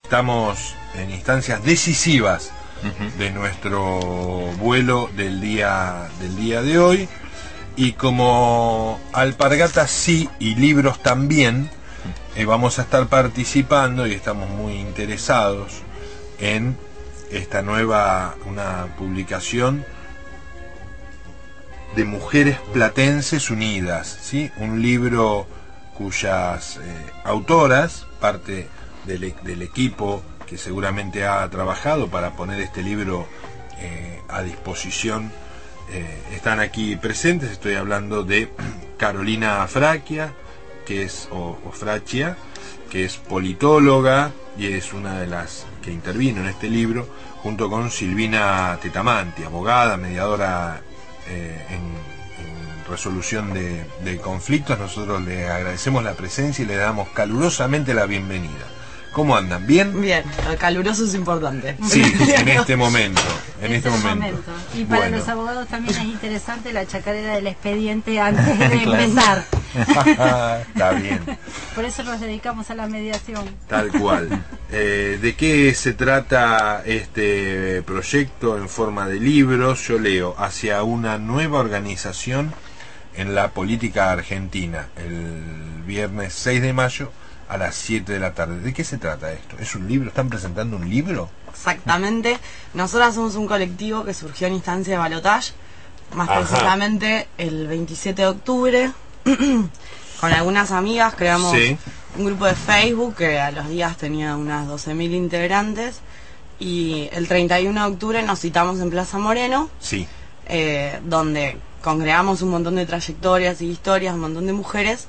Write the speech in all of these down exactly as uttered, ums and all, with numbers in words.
estamos en instancias decisivas uh-huh. de nuestro vuelo del día, del día de hoy, y como Alpargatas sí y libros también, eh, vamos a estar participando y estamos muy interesados en esta nueva, una publicación de Mujeres Platenses Unidas, ¿sí? Un libro cuyas eh, autoras, parte del, e del equipo que seguramente ha trabajado para poner este libro eh, a disposición, eh, están aquí presentes. Estoy hablando de Carolina Fracchia, que es, o, o Fracchia, que es politóloga y es una de las que intervino en este libro, junto con Silvina Tetamanti, abogada, mediadora eh, en, en resolución de, de conflictos. Nosotros le agradecemos la presencia y le damos calurosamente la bienvenida. ¿Cómo andan? ¿Bien? Bien, el caluroso es importante. Sí, en este momento. En este, este momento. momento. Y para bueno. los abogados también es interesante la chacarera del expediente antes de empezar. Está bien. Por eso nos dedicamos a la mediación. Tal cual. Eh, ¿De qué se trata este proyecto en forma de libros? Yo leo: hacia una nueva organización en la política argentina, el viernes seis de mayo a las siete de la tarde. ¿De qué se trata esto? ¿Es un libro? ¿Están presentando un libro? Exactamente. Nosotras somos un colectivo que surgió en instancia de balotaje, más Ajá. precisamente el veintisiete de octubre. Con algunas amigas creamos sí. un grupo de Facebook que a los días tenía unas doce mil integrantes, y el treinta y uno de octubre nos citamos en Plaza Moreno, sí. eh, donde congregamos un montón de trayectorias y historias, un montón de mujeres,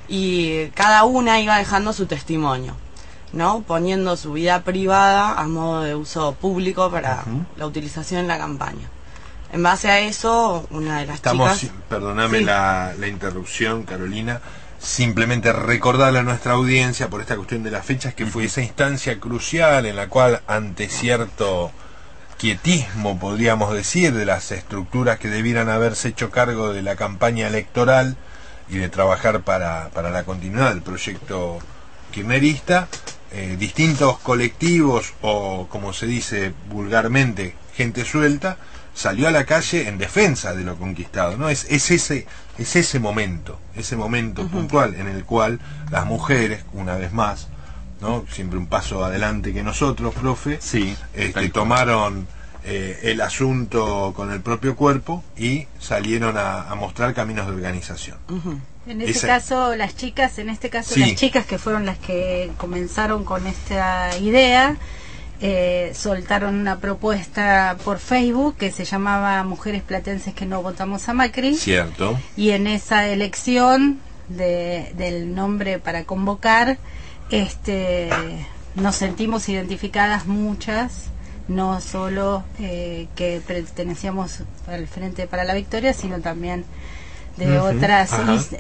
y cada una iba dejando su testimonio, ¿no? Poniendo su vida privada a modo de uso público para uh-huh. la utilización en la campaña. En base a eso, una de las Estamos, chicas... Perdóname sí. la, la interrupción, Carolina. Simplemente recordarle a nuestra audiencia, por esta cuestión de las fechas, que uh-huh. fue esa instancia crucial en la cual, ante cierto quietismo, podríamos decir, de las estructuras que debieran haberse hecho cargo de la campaña electoral y de trabajar para, para la continuidad del proyecto kirchnerista, eh, distintos colectivos, o como se dice vulgarmente, gente suelta, salió a la calle en defensa de lo conquistado, ¿no? Es, es ese, es ese momento, ese momento uh-huh. puntual en el cual las mujeres, una vez más, ¿no? Siempre un paso adelante que nosotros, profe, sí, este, tomaron eh, el asunto con el propio cuerpo y salieron a, a mostrar caminos de organización. Uh-huh. En este Esa... caso, las chicas, en este caso sí. las chicas que fueron las que comenzaron con esta idea, eh, soltaron una propuesta por Facebook que se llamaba Mujeres Platenses que no votamos a Macri. Cierto. Y en esa elección de, del nombre para convocar, este, nos sentimos identificadas muchas, no solo eh, que pertenecíamos al Frente para la Victoria, sino también de uh-huh. otras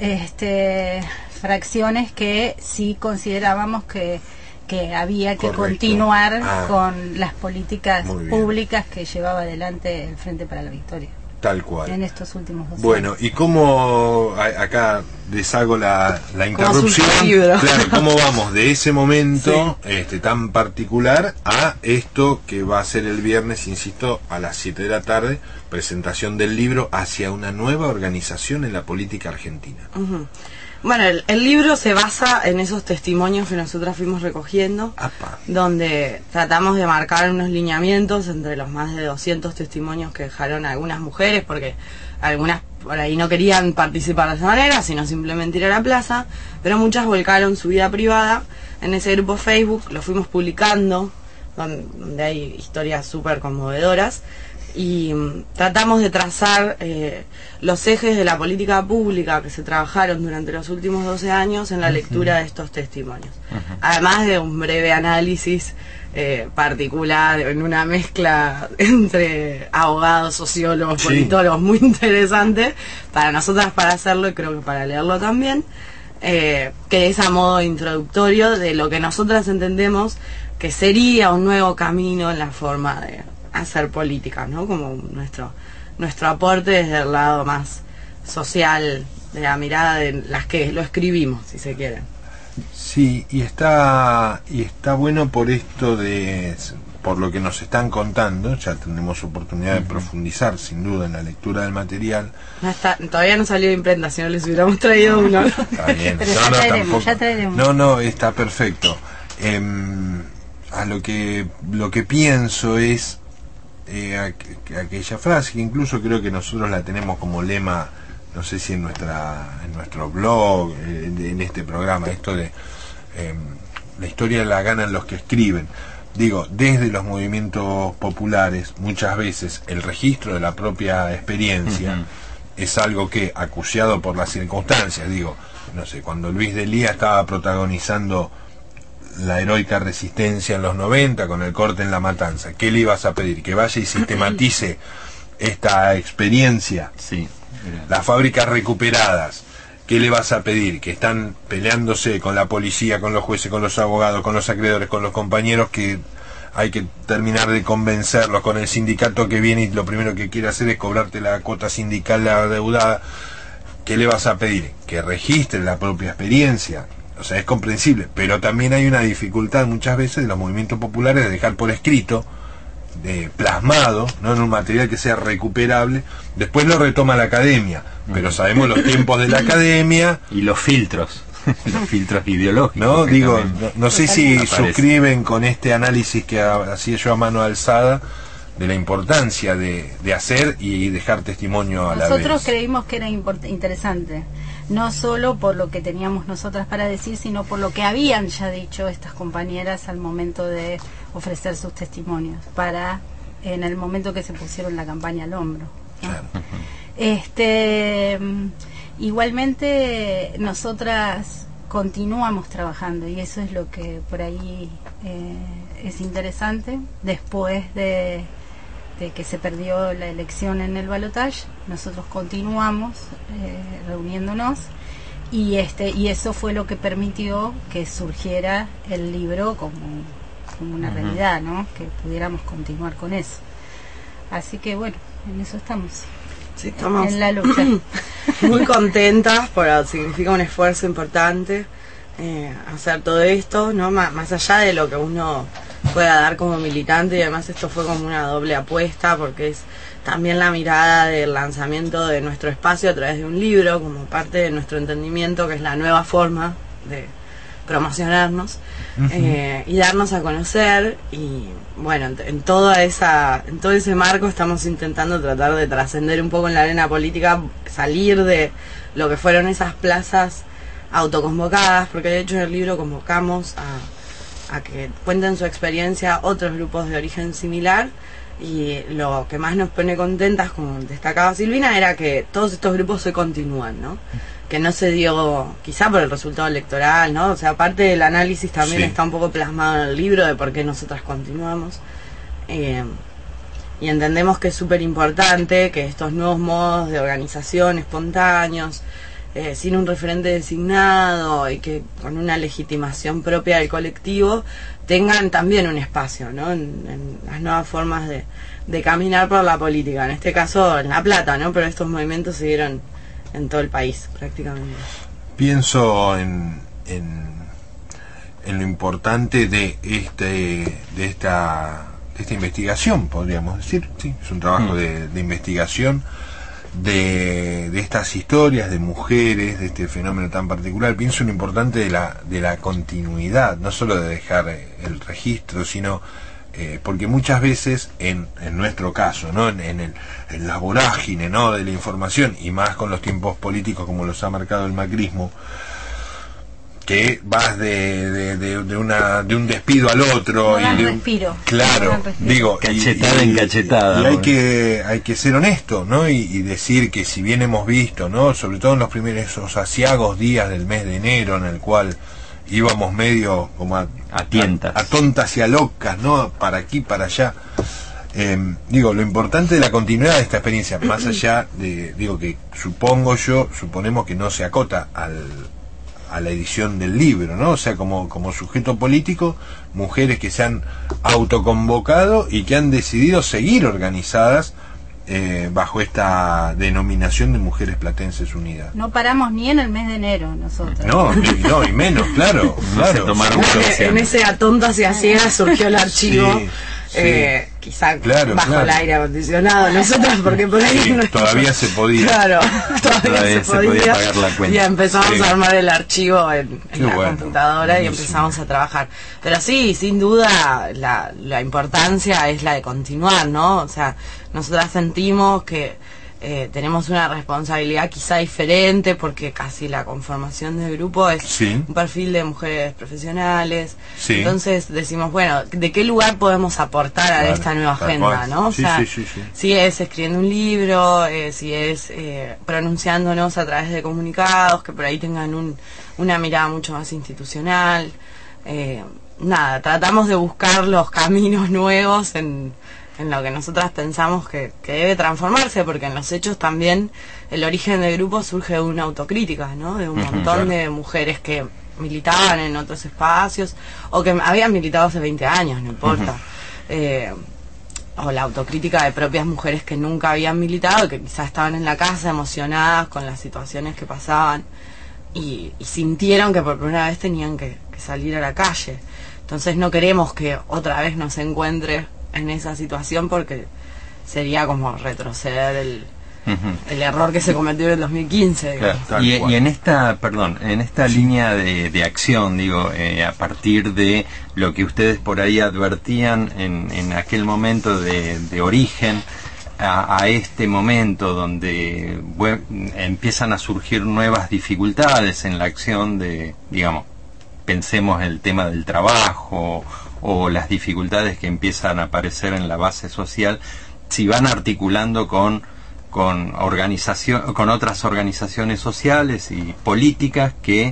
este, fracciones que sí considerábamos que, que había que Correcto. continuar ah. con las políticas públicas que llevaba adelante el Frente para la Victoria. Tal cual. En estos últimos dos bueno, años. ¿y cómo, acá deshago la, la interrupción, claro, cómo vamos de ese momento sí. este tan particular a esto que va a ser el viernes, insisto, a las siete de la tarde, presentación del libro hacia una nueva organización en la política argentina? Uh-huh. Bueno, el, el libro se basa en esos testimonios que nosotras fuimos recogiendo, Apa. donde tratamos de marcar unos lineamientos entre los más de doscientos testimonios que dejaron algunas mujeres, porque algunas por ahí no querían participar de esa manera, sino simplemente ir a la plaza, pero muchas volcaron su vida privada en ese grupo Facebook, lo fuimos publicando, donde, donde hay historias súper conmovedoras, y um, tratamos de trazar eh, los ejes de la política pública que se trabajaron durante los últimos doce años en la lectura de estos testimonios. Uh-huh. Además de un breve análisis eh, particular, en una mezcla entre abogados, sociólogos, sí. politólogos, muy interesante para nosotras para hacerlo y creo que para leerlo también, eh, que es a modo introductorio de lo que nosotras entendemos que sería un nuevo camino en la forma de hacer política, ¿no? Como nuestro nuestro aporte desde el lado más social, de la mirada de las que lo escribimos, si se quiere. Sí, y está y está bueno por esto de por lo que nos están contando. Ya tenemos oportunidad de profundizar sin duda en la lectura del material. No está, todavía no salió de imprenta, si no les hubiéramos traído uno. Está bien. Pero no, ya no, traeremos, tampoco. ya traeremos. No, no, está perfecto. Eh, a lo que lo que pienso es eh, aqu aquella frase que incluso creo que nosotros la tenemos como lema, no sé si en nuestra en nuestro blog, eh, en este programa, esto de eh, la historia la ganan los que escriben. Digo, desde los movimientos populares, muchas veces el registro de la propia experiencia uh-huh. es algo que, acuciado por las circunstancias, digo, no sé, cuando Luis Delía estaba protagonizando la heroica resistencia en los noventa con el corte en La Matanza, ¿qué le ibas a pedir? Que vaya y sistematice esta experiencia. Sí. Las fábricas recuperadas, ¿qué le vas a pedir? Que están peleándose con la policía, con los jueces, con los abogados, con los acreedores, con los compañeros, que hay que terminar de convencerlos, con el sindicato que viene y lo primero que quiere hacer es cobrarte la cuota sindical la adeudada. ¿Qué le vas a pedir? Que registre la propia experiencia. O sea, es comprensible, pero también hay una dificultad muchas veces de los movimientos populares de dejar por escrito, de plasmado, no en un material que sea recuperable. Después lo retoma la academia, pero sabemos los tiempos de la academia y los filtros, los filtros ideológicos. No, digo, también... no, no sé si aparece. Suscriben con este análisis que hacía yo a mano alzada de la importancia de, de hacer y dejar testimonio a la vez. Nosotros creímos que era interesante, no solo por lo que teníamos nosotras para decir, sino por lo que habían ya dicho estas compañeras al momento de ofrecer sus testimonios, para en el momento que se pusieron la campaña al hombro, ¿no? Claro. Este, igualmente nosotras continuamos trabajando, y eso es lo que por ahí eh, es interesante. Después de, de que se perdió la elección en el balotaje, nosotros continuamos eh, reuniéndonos, y este y eso fue lo que permitió que surgiera el libro como, como una uh-huh. realidad, ¿no? Que pudiéramos continuar con eso. Así que bueno, en eso estamos. Sí, estamos en la lucha. Muy contentas, porque significa un esfuerzo importante eh, hacer todo esto, ¿no? Más, más allá de lo que uno pueda dar como militante, y además esto fue como una doble apuesta, porque es también la mirada del lanzamiento de nuestro espacio a través de un libro, como parte de nuestro entendimiento, que es la nueva forma de promocionarnos uh-huh. eh, y darnos a conocer. Y bueno, en, en toda esa en todo ese marco estamos intentando tratar de trascender un poco en la arena política, salir de lo que fueron esas plazas autoconvocadas, porque de hecho en el libro convocamos a, a que cuenten su experiencia otros grupos de origen similar, y lo que más nos pone contentas, como destacaba Silvina, era que todos estos grupos se continúan, ¿no? Que no se dio, quizá por el resultado electoral, ¿no? O sea, aparte del análisis también sí. está un poco plasmado en el libro de por qué nosotras continuamos. Eh, y entendemos que es súper importante que estos nuevos modos de organización espontáneos, eh, sin un referente designado y que con una legitimación propia del colectivo, tengan también un espacio, ¿no? En, en las nuevas formas de, de caminar por la política. En este caso en La Plata, ¿no? Pero estos movimientos se dieron en todo el país prácticamente. Pienso en, en, en lo importante de este de esta de esta investigación, podríamos decir, sí, es un trabajo mm. de, de investigación de, de estas historias de mujeres, de este fenómeno tan particular. Pienso en lo importante de la de la continuidad, no solo de dejar el registro, sino Eh, porque muchas veces en, en nuestro caso, ¿no? en, en, el, en la vorágine, ¿no? de la información, y más con los tiempos políticos como los ha marcado el macrismo, que vas de, de, de, de una de un despido al otro, no y de un, respiro, claro, no respiro. digo, cachetada y, en cachetada, y, y hay que hay que ser honesto, ¿no? y, y decir que si bien hemos visto, ¿no? sobre todo en los primeros esos asiagos días del mes de enero, en el cual íbamos medio como a, a tientas, a, a tontas y a locas, ¿no? Para aquí, para allá. Eh, digo, lo importante de la continuidad de esta experiencia, más allá de, digo que supongo yo, suponemos que no se acota al, a la edición del libro, ¿no? O sea, como, como sujeto político, mujeres que se han autoconvocado y que han decidido seguir organizadas eh, bajo esta denominación de Mujeres Platenses Unidas. No paramos ni en el mes de enero nosotros. No, ni, no, y menos, claro, claro. tomaron En ese a tontas y a ciegas surgió el archivo. Sí, sí. Eh, quizá Claro, bajo claro. el aire acondicionado nosotros, porque por ahí Sí, no- todavía se podía. claro, todavía, Todavía se, se podía podía, pagar la cuenta. y empezamos Sí. a armar el archivo en, en Qué la bueno, computadora y buenísimo. empezamos a trabajar. Pero sí, sin duda la, la importancia es la de continuar, ¿no? O sea, nosotras sentimos que eh, tenemos una responsabilidad quizá diferente, porque casi la conformación del grupo es Sí. un perfil de mujeres profesionales. Sí. Entonces decimos, bueno, ¿de qué lugar podemos aportar a Claro, esta nueva tal agenda, cual. no? O Sí, sea, sí, sí, sí. si es escribiendo un libro, eh, si es eh, pronunciándonos a través de comunicados que por ahí tengan un, una mirada mucho más institucional. Eh, nada, tratamos de buscar los caminos nuevos en, en lo que nosotras pensamos que, que debe transformarse, porque en los hechos también el origen del grupo surge de una autocrítica, ¿no? De un Ujú, montón claro. de mujeres que militaban en otros espacios o que habían militado hace veinte años, no importa. Eh, o la autocrítica de propias mujeres que nunca habían militado y que quizás estaban en la casa emocionadas con las situaciones que pasaban y, y sintieron que por primera vez tenían que, que salir a la calle. Entonces no queremos que otra vez nos encuentre en esa situación, porque sería como retroceder el, Ujú. el error que se cometió en el dos mil quince, digamos. Claro. Tal Y, cual. y en esta, perdón, en esta línea de, de acción, digo, eh, a partir de lo que ustedes por ahí advertían en, en aquel momento de, de origen, a, a este momento donde bue- empiezan a surgir nuevas dificultades en la acción de, digamos, pensemos el tema del trabajo o las dificultades que empiezan a aparecer en la base social, si van articulando con con organización, con otras organizaciones sociales y políticas que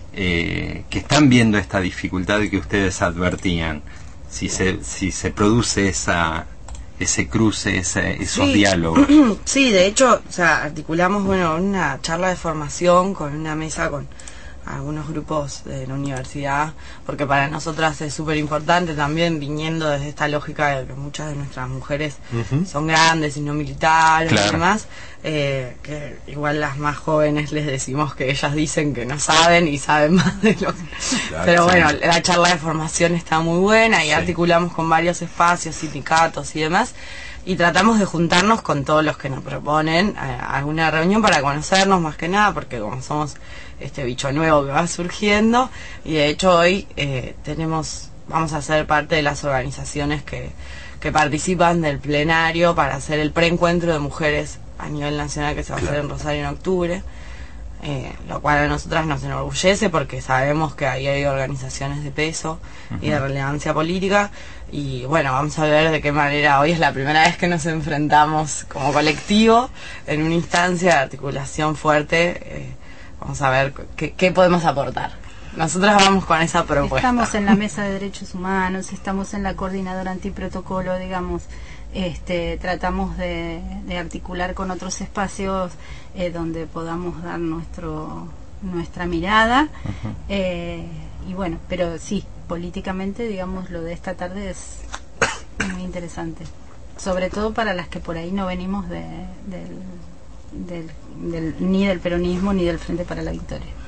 eh, que están viendo esta dificultad que ustedes advertían, si se si se produce esa ese cruce, ese, esos Sí. diálogos. Sí, de hecho, o sea, articulamos, bueno, una charla de formación con una mesa con algunos grupos de la universidad, porque para nosotras es súper importante también, viniendo desde esta lógica de que muchas de nuestras mujeres Ujú. son grandes y no militares Claro. y demás, eh, que igual las más jóvenes les decimos que ellas dicen que no saben y saben más de lo que... Claro, Pero bueno, sí. la charla de formación está muy buena y Sí. articulamos con varios espacios, sindicatos y demás, y tratamos de juntarnos con todos los que nos proponen eh, alguna reunión para conocernos más que nada, porque como somos este bicho nuevo que va surgiendo, y de hecho hoy eh, tenemos, vamos a ser parte de las organizaciones que, que participan del plenario para hacer el preencuentro de mujeres a nivel nacional que se va a hacer en Rosario en octubre, eh, lo cual a nosotras nos enorgullece porque sabemos que ahí hay organizaciones de peso y de relevancia política. Y bueno, vamos a ver de qué manera hoy es la primera vez que nos enfrentamos como colectivo en una instancia de articulación fuerte. eh, vamos a ver qué, qué podemos aportar. Nosotras vamos con esa propuesta. Estamos en la mesa de derechos humanos, estamos en la coordinadora antiprotocolo, digamos, este, tratamos de, de articular con otros espacios eh, donde podamos dar nuestro nuestra mirada. eh, y bueno, pero sí, políticamente, digamos, lo de esta tarde es muy interesante, sobre todo para las que por ahí no venimos de, del, del, del, ni del peronismo ni del Frente para la Victoria.